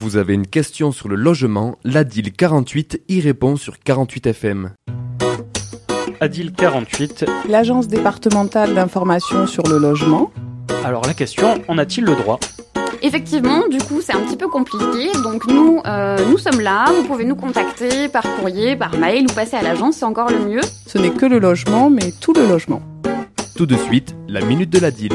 Vous avez une question sur le logement, l'ADIL 48 y répond sur 48 FM. ADIL 48. L'Agence départementale d'information sur le logement. Alors la question, en a-t-il le droit ? Effectivement, du coup, c'est un petit peu compliqué. Donc nous sommes là, vous pouvez nous contacter par courrier, par mail ou passer à l'agence, c'est encore le mieux. Ce n'est que le logement, mais tout le logement. Tout de suite, la minute de l'ADIL.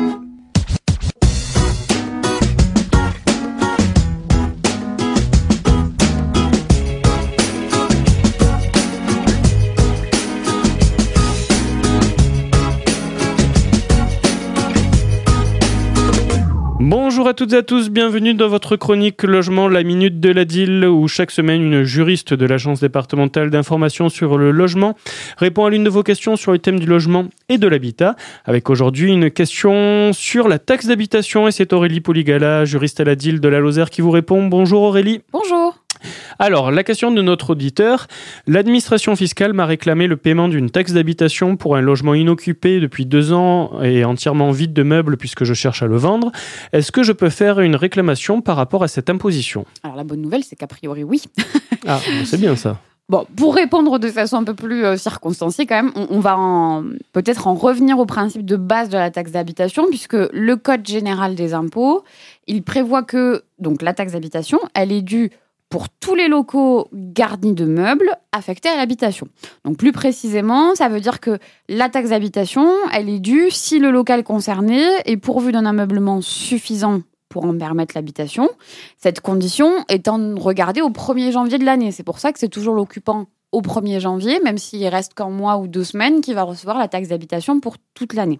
Bonjour à toutes et à tous, bienvenue dans votre chronique Logement, la minute de l'ADIL, où chaque semaine une juriste de l'Agence départementale d'information sur le logement répond à l'une de vos questions sur le thème du logement et de l'habitat, avec aujourd'hui une question sur la taxe d'habitation, et c'est Aurélie Poligala, juriste à l'ADIL de la Lozère, qui vous répond. Bonjour Aurélie. Bonjour. Alors, la question de notre auditeur. L'administration fiscale m'a réclamé le paiement d'une taxe d'habitation pour un logement inoccupé depuis 2 ans et entièrement vide de meubles puisque je cherche à le vendre. Est-ce que je peux faire une réclamation par rapport à cette imposition ? Alors la bonne nouvelle, c'est qu'a priori oui. Ah, c'est bien ça. Bon, pour répondre de façon un peu plus circonstanciée quand même, on va peut-être en revenir au principe de base de la taxe d'habitation, puisque le Code général des impôts, il prévoit que donc, la taxe d'habitation, elle est due pour tous les locaux garnis de meubles affectés à l'habitation. Donc plus précisément, ça veut dire que la taxe d'habitation, elle est due si le local concerné est pourvu d'un ameublement suffisant pour en permettre l'habitation. Cette condition étant regardée au 1er janvier de l'année. C'est pour ça que c'est toujours l'occupant au 1er janvier, même s'il reste qu'un mois ou 2 semaines, qui va recevoir la taxe d'habitation pour toute l'année.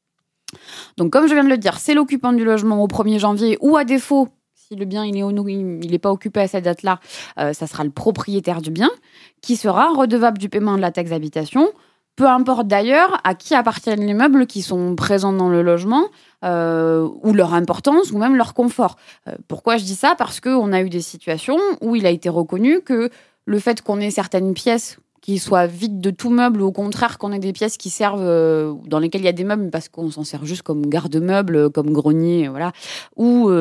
Donc comme je viens de le dire, c'est l'occupant du logement au 1er janvier, ou à défaut, si le bien il n'est pas occupé à cette date-là, ça sera le propriétaire du bien qui sera redevable du paiement de la taxe d'habitation. Peu importe d'ailleurs à qui appartiennent les meubles qui sont présents dans le logement, ou leur importance, ou même leur confort. Pourquoi je dis ça ? Parce qu'on a eu des situations où il a été reconnu que le fait qu'on ait certaines pièces qui soient vides de tout meuble, ou au contraire qu'on ait des pièces qui servent, dans lesquelles il y a des meubles parce qu'on s'en sert juste comme garde-meubles, comme grenier, voilà, ou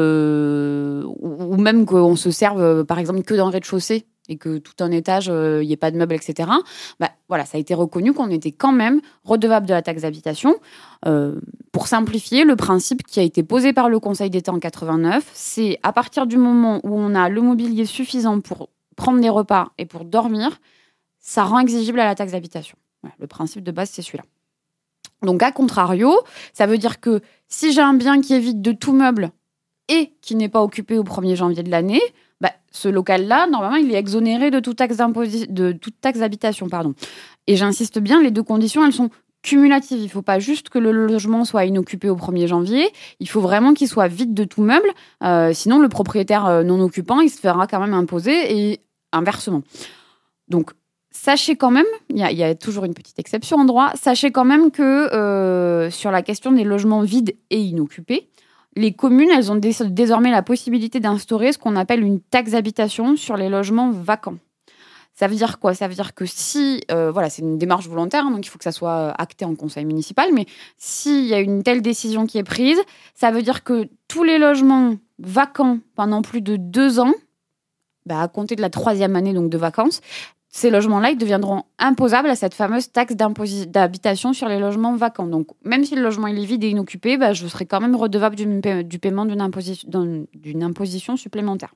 même qu'on se serve par exemple que dans le rez-de-chaussée et que tout un étage, il n'y ait pas de meubles, etc. Voilà, ça a été reconnu qu'on était quand même redevable de la taxe d'habitation. Pour simplifier, le principe qui a été posé par le Conseil d'État en 89, c'est à partir du moment où on a le mobilier suffisant pour prendre des repas et pour dormir, ça rend exigible à la taxe d'habitation. Voilà, le principe de base, c'est celui-là. Donc, à contrario, ça veut dire que si j'ai un bien qui est vide de tout meuble et qui n'est pas occupé au 1er janvier de l'année, ce local-là, normalement, il est exonéré de toute taxe d'habitation. Et j'insiste bien, les 2 conditions, elles sont cumulatives. Il ne faut pas juste que le logement soit inoccupé au 1er janvier, il faut vraiment qu'il soit vide de tout meuble. Sinon, le propriétaire non occupant, il se fera quand même imposer, et inversement. Donc, sachez quand même, il y a toujours une petite exception en droit, sachez quand même que sur la question des logements vides et inoccupés, les communes, elles ont désormais la possibilité d'instaurer ce qu'on appelle une taxe d'habitation sur les logements vacants. Ça veut dire quoi ? Ça veut dire que si, c'est une démarche volontaire, donc il faut que ça soit acté en conseil municipal, mais s'il y a une telle décision qui est prise, ça veut dire que tous les logements vacants pendant plus de 2 ans, à compter de la 3e année donc de vacances, ces logements-là, ils deviendront imposables à cette fameuse taxe d'habitation sur les logements vacants. Donc, même si le logement il est vide et inoccupé, je serai quand même redevable du paiement d'une imposition supplémentaire.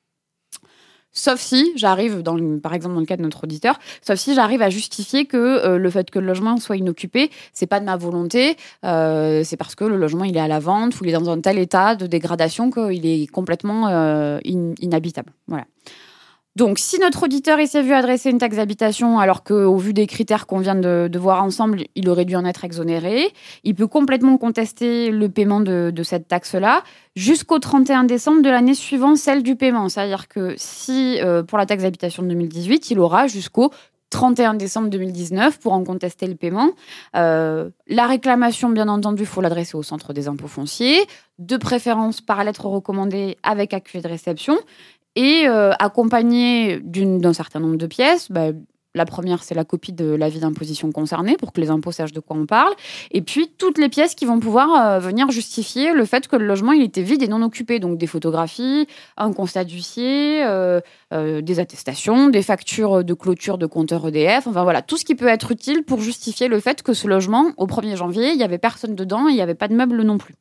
Sauf si j'arrive, par exemple dans le cas de notre auditeur, sauf si j'arrive à justifier que le fait que le logement soit inoccupé, c'est pas de ma volonté, c'est parce que le logement il est à la vente ou il est dans un tel état de dégradation qu'il est complètement inhabitable. Voilà. Donc, si notre auditeur s'est vu adresser une taxe d'habitation alors qu'au vu des critères qu'on vient de voir ensemble, il aurait dû en être exonéré, il peut complètement contester le paiement de cette taxe-là jusqu'au 31 décembre de l'année suivant celle du paiement. C'est-à-dire que si, pour la taxe d'habitation de 2018, il aura jusqu'au 31 décembre 2019 pour en contester le paiement. La réclamation, bien entendu, il faut l'adresser au centre des impôts fonciers, de préférence par lettre recommandée avec accusé de réception. Et accompagné d'un certain nombre de pièces, la première, c'est la copie de l'avis d'imposition concerné pour que les impôts sachent de quoi on parle. Et puis, toutes les pièces qui vont pouvoir venir justifier le fait que le logement il était vide et non occupé. Donc, des photographies, un constat d'huissier, des attestations, des factures de clôture de compteur EDF. Enfin, voilà, tout ce qui peut être utile pour justifier le fait que ce logement, au 1er janvier, il n'y avait personne dedans et il n'y avait pas de meubles non plus.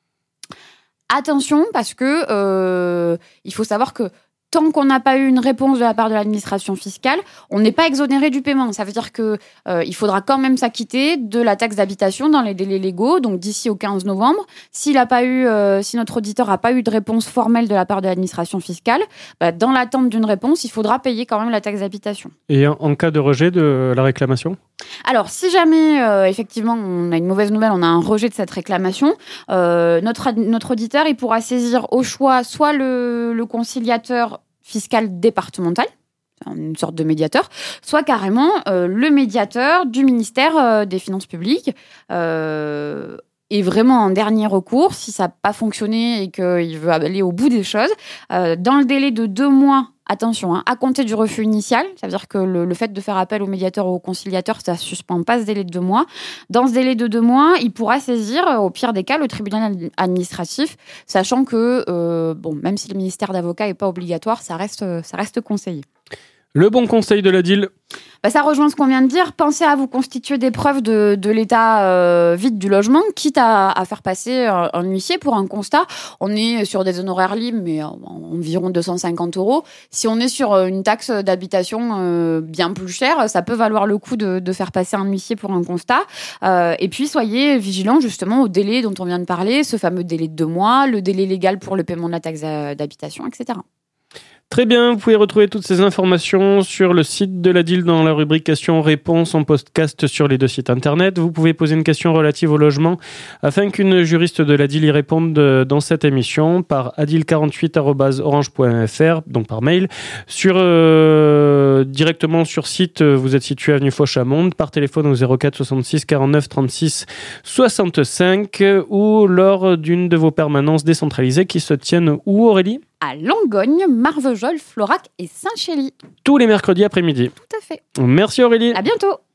Attention, parce que il faut savoir que tant qu'on n'a pas eu une réponse de la part de l'administration fiscale, on n'est pas exonéré du paiement. Ça veut dire que il faudra quand même s'acquitter de la taxe d'habitation dans les délais légaux, donc d'ici au 15 novembre. Si notre auditeur n'a pas eu de réponse formelle de la part de l'administration fiscale, dans l'attente d'une réponse, il faudra payer quand même la taxe d'habitation. Et en cas de rejet de la réclamation ? Alors, si jamais, effectivement, on a une mauvaise nouvelle, on a un rejet de cette réclamation, notre auditeur, il pourra saisir au choix soit le conciliateur fiscal départemental, une sorte de médiateur, soit carrément le médiateur du ministère des Finances publiques. Et vraiment, en dernier recours, si ça n'a pas fonctionné et qu'il veut aller au bout des choses, dans le délai de 2 mois, attention, à compter du refus initial, ça veut dire que le fait de faire appel au médiateur ou au conciliateur, ça ne suspend pas ce délai de 2 mois. Dans ce délai de 2 mois, il pourra saisir, au pire des cas, le tribunal administratif, sachant que, même si le ministère d'avocat n'est pas obligatoire, ça reste conseillé. Le bon conseil de la DIL. Ça rejoint ce qu'on vient de dire. Pensez à vous constituer des preuves de l'état vide du logement, quitte à faire passer un huissier pour un constat. On est sur des honoraires libres, mais environ 250 €. Si on est sur une taxe d'habitation bien plus chère, ça peut valoir le coup de faire passer un huissier pour un constat. Et puis, soyez vigilants justement au délai dont on vient de parler, ce fameux délai de 2 mois, le délai légal pour le paiement de la taxe d'habitation, etc. Très bien, vous pouvez retrouver toutes ces informations sur le site de la DIL dans la rubrique questions-réponses en podcast sur les 2 sites internet. Vous pouvez poser une question relative au logement afin qu'une juriste de la DIL y réponde dans cette émission par adil48@orange.fr, donc par mail. Directement sur site, vous êtes situé avenue Foch-Amonde, par téléphone au 04 66 49 36 65 ou lors d'une de vos permanences décentralisées qui se tiennent où, Aurélie ? À Langogne, Marvejols, Florac et Saint-Chély. Tous les mercredis après-midi. Tout à fait. Merci Aurélie. À bientôt.